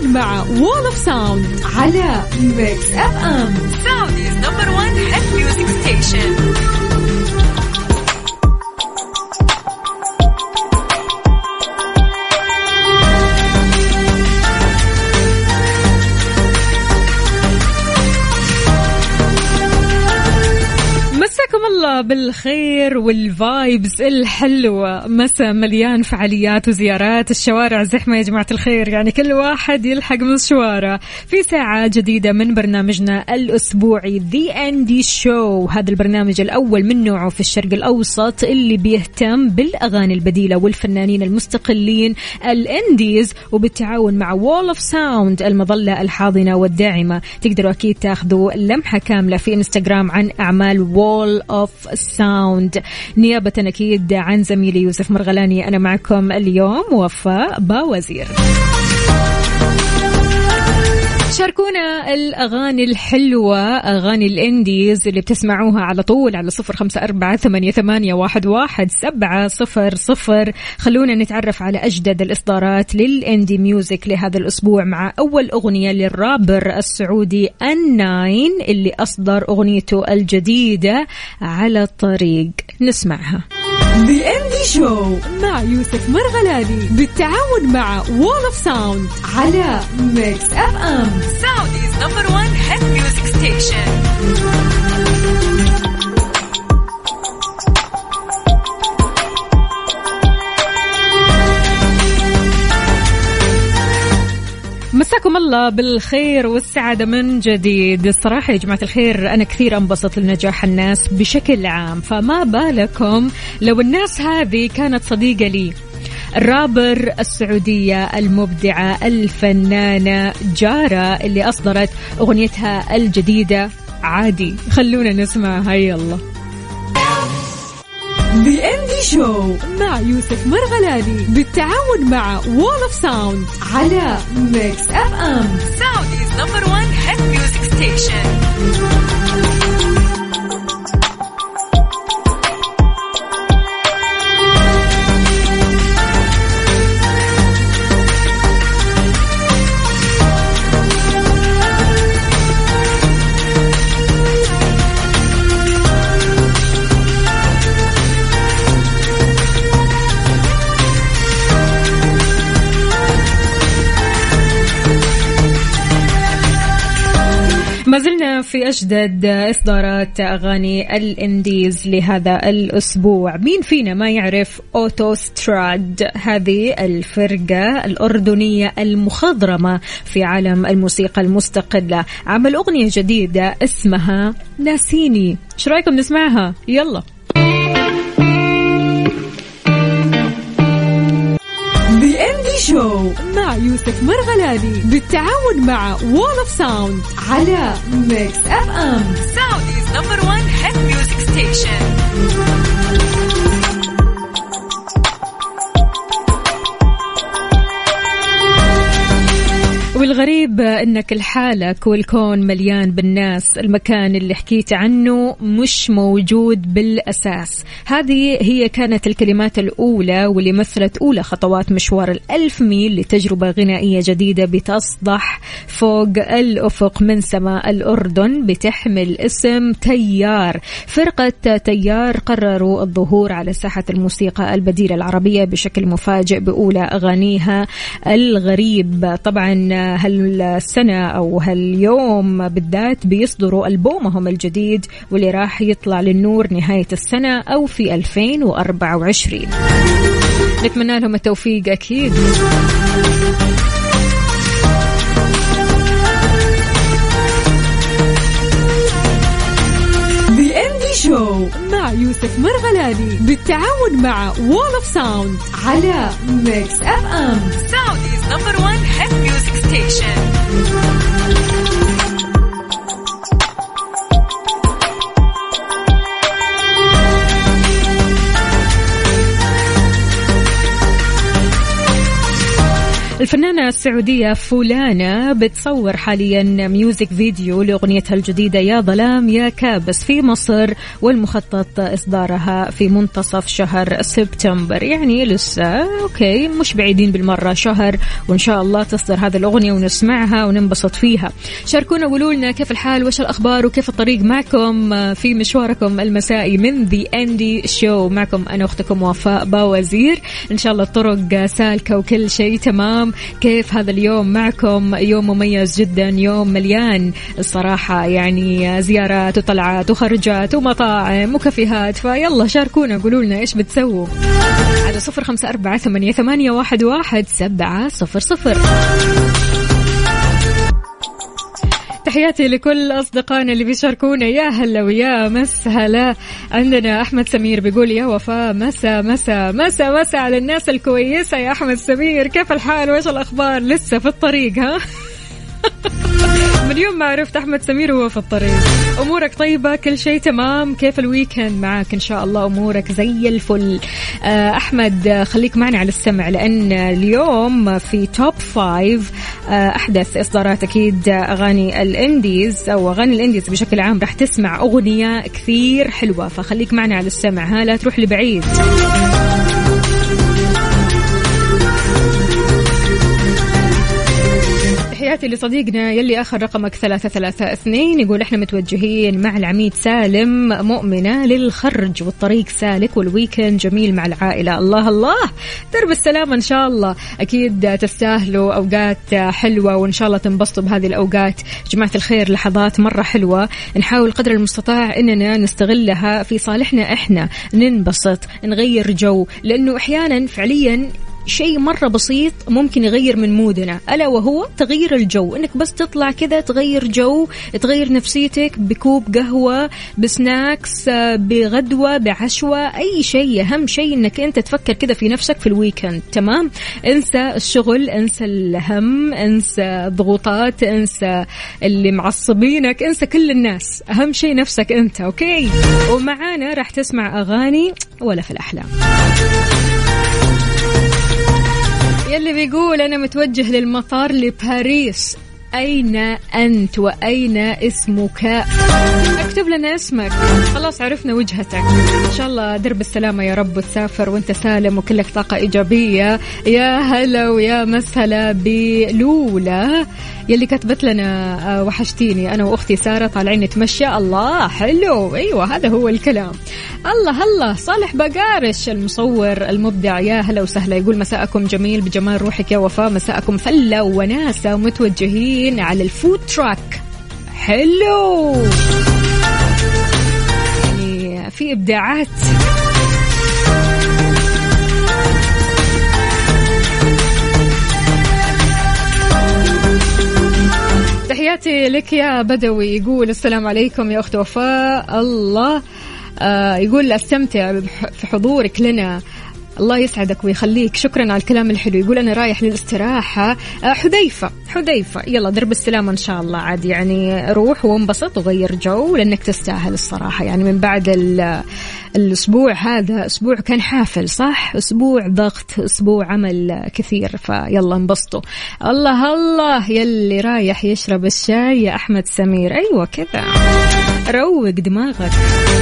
مع وول اوف ساوند على ميكس اف ام. Saudi's number one hit music station. مساكم الله بالخير والفايبز الحلوة، مساء مليان فعاليات وزيارات، الشوارع زحمة يا جماعة الخير، يعني كل واحد يلحق مشواره في ساعة جديدة من برنامجنا الأسبوعي The Indie Show. هذا البرنامج الأول من نوعه في الشرق الأوسط اللي بيهتم بالأغاني البديلة والفنانين المستقلين الإنديز، وبالتعاون مع Wall of Sound المظلة الحاضنة والداعمة. تقدروا أكيد تاخذوا لمحة كاملة في إنستغرام عن أعمال Wall of Sound. نيابة أكيد عن زميلي يوسف مرغلاني، أنا معكم اليوم وفاء باوزير. شاركونا الأغاني الحلوة، أغاني الإنديز اللي بتسمعوها على طول على 0548811700. خلونا نتعرف على أجدد الإصدارات للإندي ميوزك لهذا الأسبوع، مع أول أغنية للرابر السعودي N9 اللي أصدر أغنيته الجديدة على الطريق. نسمعها. The Indie Show مع يوسف مرغلاني بالتعاون مع Wall of Sound على Mix FM. Saudi's number one hit music station. مساكم الله بالخير والسعادة من جديد. الصراحة يا جماعة الخير أنا كثير أنبسط لنجاح الناس بشكل عام، فما بالكم لو الناس هذه كانت صديقة لي. الرابر السعودية المبدعة الفنانة جارة اللي أصدرت أغنيتها الجديدة عادي، خلونا نسمعها يلا. The Indie Show مع يوسف مرغلاني بالتعاون مع Wall of Sound على Mix FM. Saudi's number one hit music station. ما زلنا في أجدد إصدارات أغاني الإنديز لهذا الأسبوع. مين فينا ما يعرف أوتوستراد؟ هذه الفرقة الأردنية المخضرمة في عالم الموسيقى المستقلة. عمل أغنية جديدة اسمها ناسيني، إيش رأيكم نسمعها؟ يلا. The Indie Show مع يوسف مرغلاني بالتعاون مع Wall of Sound على Mix FM. Saudi's number one hit music station. والغريب إنك لحالك والكون مليان بالناس، المكان اللي حكيت عنه مش موجود بالأساس. هذه هي كانت الكلمات الأولى واللي مثلت أولى خطوات مشوار 1000 ميل لتجربة غنائية جديدة بتصدح فوق الأفق من سماء الأردن، بتحمل اسم تيار. فرقة تيار قرروا الظهور على ساحة الموسيقى البديلة العربية بشكل مفاجئ بأولى أغانيها الغريب. طبعا هالسنة أو هاليوم بالذات بيصدروا ألبومهم الجديد واللي راح يطلع للنور نهاية السنة أو في 2024. نتمنى لهم التوفيق أكيد. The Indie Show مع يوسف مرغلاني بالتعاون مع Wall of Sound على Mix FM. Saudi's number one hit music station. الفنانة السعودية فولانا بتصور حاليا ميوزك فيديو لأغنيتها الجديدة يا ظلام يا كابس في مصر، والمخطط إصدارها في منتصف شهر سبتمبر. يعني لسه أوكي، مش بعيدين بالمرة، شهر وإن شاء الله تصدر هذه الأغنية ونسمعها وننبسط فيها. شاركونا وقولوا لنا كيف الحال وش الأخبار وكيف الطريق معكم في مشواركم المسائي من The Andy Show. معكم أنا أختكم وفاء باوزير. إن شاء الله الطرق سالكة وكل شيء تمام. كيف هذا اليوم معكم؟ يوم مميز جدا، يوم مليان الصراحة، يعني زيارات وطلعات وخرجات ومطاعم وكافيهات. فيلا شاركونا قولوا لنا إيش بتسووا على 0548811700. تحياتي لكل أصدقائنا اللي بيشاركونا. يا هلا ويا مسهلا. عندنا أحمد سمير بيقول يا وفاء مسا مسا مسا مسا على الناس الكويسة. يا أحمد سمير كيف الحال وإيش الأخبار؟ لسه في الطريق ها؟ من يوم ما عرفت أحمد سمير هو في الطريق. أمورك طيبة؟ كل شيء تمام؟ كيف الويكند معك؟ إن شاء الله أمورك زي الفل. أحمد خليك معنا على السمع، لأن اليوم في توب 5 أحدث إصدارات أكيد أغاني الإنديز أو أغاني الإنديز بشكل عام. رح تسمع أغنية كثير حلوة، فخليك معنا على السمع، ها لا تروح لبعيد. تحياتي لصديقنا يلي آخر رقمك 332 يقول إحنا متوجهين مع العميد سالم مؤمنة للخرج والطريق سالك والويكند جميل مع العائلة. الله الله، درب السلامة إن شاء الله. أكيد تستاهلوا أوقات حلوة وإن شاء الله تنبسطوا بهذه الأوقات. جماعة الخير لحظات مرة حلوة، نحاول قدر المستطاع إننا نستغلها في صالحنا، إحنا ننبسط نغير جو، لأنه أحيانا فعليا شيء مرة بسيط ممكن يغير من مودنا، ألا وهو تغيير الجو. إنك بس تطلع كذا تغير جو، تغير نفسيتك بكوب قهوة، بسناكس، بغدوة، بعشوة، أي شيء. أهم شيء إنك أنت تفكر كذا في نفسك في الويكند. تمام؟ انسى الشغل، انسى الهم، انسى الضغوطات، انسى اللي معصبينك، انسى كل الناس. أهم شيء نفسك أنت. أوكي؟ ومعانا راح تسمع أغاني ولا في الأحلام. يلي بيقول أنا متوجه للمطار لباريس، أين أنت وأين اسمك؟ اكتب لنا اسمك، خلاص عرفنا وجهتك. إن شاء الله درب السلامة يا رب، وتسافر وانت سالم وكلك طاقة إيجابية. يا هلا ويا مسهلا بلولا يلي كتبت لنا وحشتيني أنا وأختي سارة طالعين نتمشى. الله حلو، أيوة هذا هو الكلام. الله الله. صالح بقارش المصور المبدع، يا هلا وسهلا، يقول مساءكم جميل بجمال روحك يا وفاء، مساءكم فلة وناسة ومتوجهين على الفود تراك. حلو، يعني في إبداعات. تحياتي لك يا بدوي، يقول السلام عليكم يا أخت وفاء. الله يقول استمتع في حضورك لنا، الله يسعدك ويخليك، شكرا على الكلام الحلو. يقول أنا رايح للاستراحة. حذيفة يلا درب السلامة إن شاء الله. عادي يعني روح وانبسط وغير جو، لأنك تستاهل الصراحة. يعني من بعد الأسبوع هذا أسبوع كان حافل، صح؟ أسبوع ضغط، أسبوع عمل كثير، فيلا انبسطوا. الله الله. يلي رايح يشرب الشاي يا أحمد سمير، أيوة كذا روق دماغك.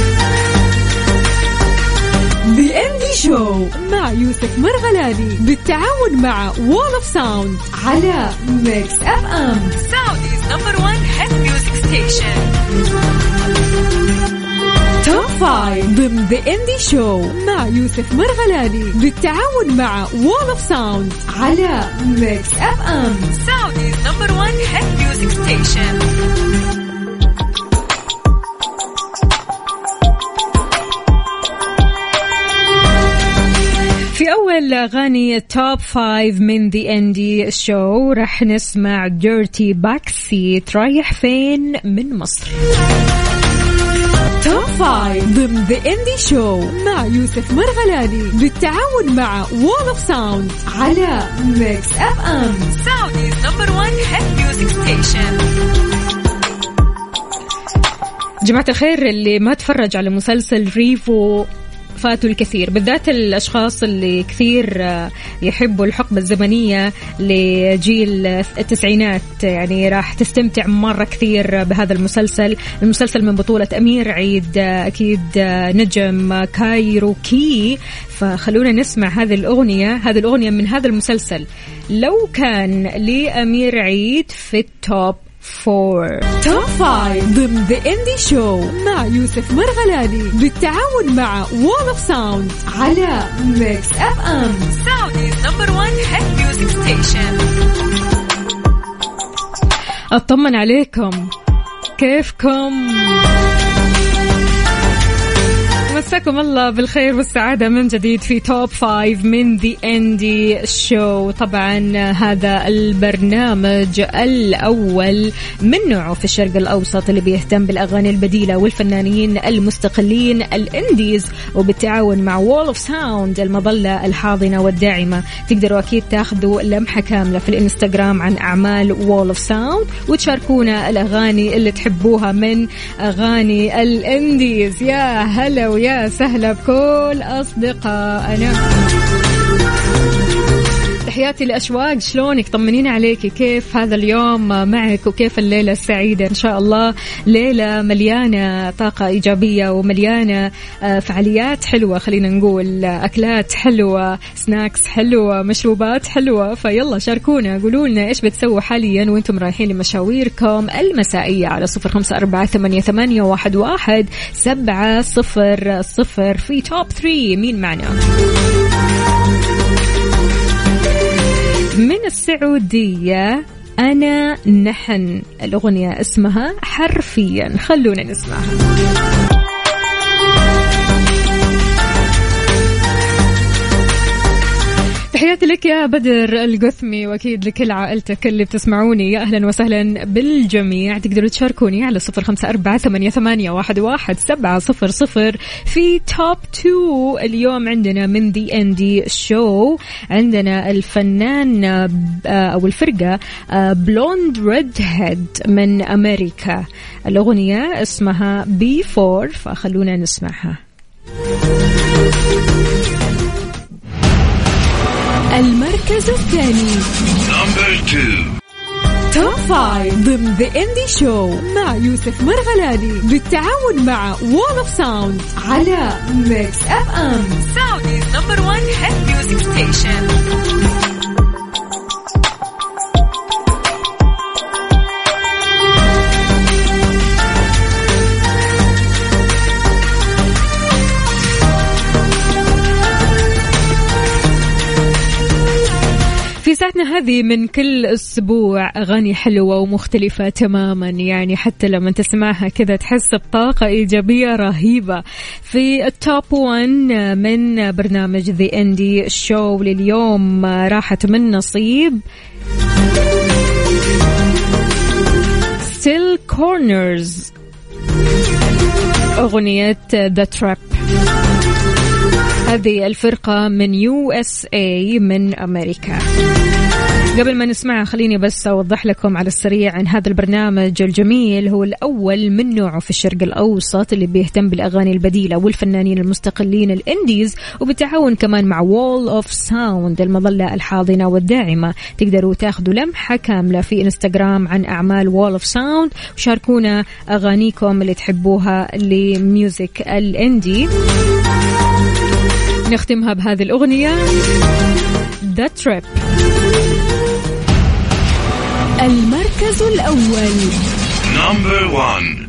The Andy Show مع يوسف مرغلاني بالتعاون مع Wall of Sound على Mix FM Saudi's number 1 hit music station. Top 5 ضمن The Andy Show مع يوسف مرغلاني بالتعاون مع Wall of Sound على Mix FM Saudi's number 1 hit music station. في أول أغاني توب 5 من The Andy Show رح نسمع Dirty Backseat رايح فين من مصر. توب 5 ضمن The Andy Show مع يوسف مرغلاني بالتعاون مع Wall of Sound على Mix FM Saudi's number 1 hit music station. جماعة الخير، اللي ما تفرج على مسلسل ريفو فاتوا الكثير، بالذات الأشخاص اللي كثير يحبوا الحقبة الزمنية لجيل التسعينات، يعني راح تستمتع مرة كثير بهذا المسلسل من بطولة أمير عيد، أكيد نجم كايروكي. فخلونا نسمع هذه الأغنية من هذا المسلسل، لو كان لأمير عيد في التوب 4 توب 5 ضمن The Indie Show مع يوسف مرغلاني بالتعاون مع Wall of Sound على Mix FM. Saudi's number one hit music station. أطمن عليكم، كيفكم؟ مساكم الله بالخير والسعادة من جديد في توب 5 من The Indie Show. طبعا هذا البرنامج الأول من نوعه في الشرق الأوسط اللي بيهتم بالأغاني البديلة والفنانين المستقلين الإنديز، وبالتعاون مع Wall of Sound المظلة الحاضنة والداعمة. تقدروا أكيد تاخذوا لمحة كاملة في الإنستغرام عن أعمال Wall of Sound وتشاركونا الأغاني اللي تحبوها من أغاني الإنديز. يا هلا ويا سهلا بكل أصدقائنا. تحياتي لأشواق، شلونك؟ طمنيني عليك، كيف هذا اليوم معك وكيف الليلة السعيدة؟ إن شاء الله ليلة مليانة طاقة إيجابية ومليانة فعاليات حلوة، خلينا نقول أكلات حلوة، سناكس حلوة، مشروبات حلوة. فيلا شاركونا، قولوا لنا إيش بتسووا حاليا وانتم رايحين لمشاويركم المسائية على 0548811700 في توب 3. مين معنا؟ من السعودية أنا نحن، الأغنية اسمها حرفيا، خلونا نسمعها. تحياتي لك يا بدر القثمي، وأكيد لكل عائلتك اللي بتسمعوني. يا أهلا وسهلا بالجميع. تقدروا تشاركوني على 0548811700 في توب 2. اليوم عندنا من The Indie Show عندنا الفنان أو الفرقة بلوند ريد هيد من أمريكا، الأغنية اسمها B4، فخلونا نسمعها. المركز الثاني توب 5 ضمن The Indie Show مع يوسف مرغلاني بالتعاون مع Wall of Sound على Mix FM. Saudi's number one hit music station. في ساعتنا هذه من كل أسبوع أغاني حلوة ومختلفة تماما، يعني حتى لما تسمعها كذا تحس بطاقة إيجابية رهيبة. في التوب 1 من برنامج The Indie Show لليوم راحت من نصيب Still Corners، أغنية The Trap. هذه الفرقة من USA من أمريكا. قبل ما نسمعها خليني بس أوضح لكم على السريع عن هذا البرنامج الجميل. هو الأول من نوعه في الشرق الأوسط اللي بيهتم بالأغاني البديلة والفنانين المستقلين الإنديز، وبالتعاون كمان مع Wall of Sound المظلة الحاضنة والداعمة. تقدروا تاخذوا لمحة كاملة في إنستغرام عن أعمال Wall of Sound وشاركونا أغانيكم اللي تحبوها لميوزك الإندي. نختمها بهذه الأغنية The Trip. المركز الأول Number 1.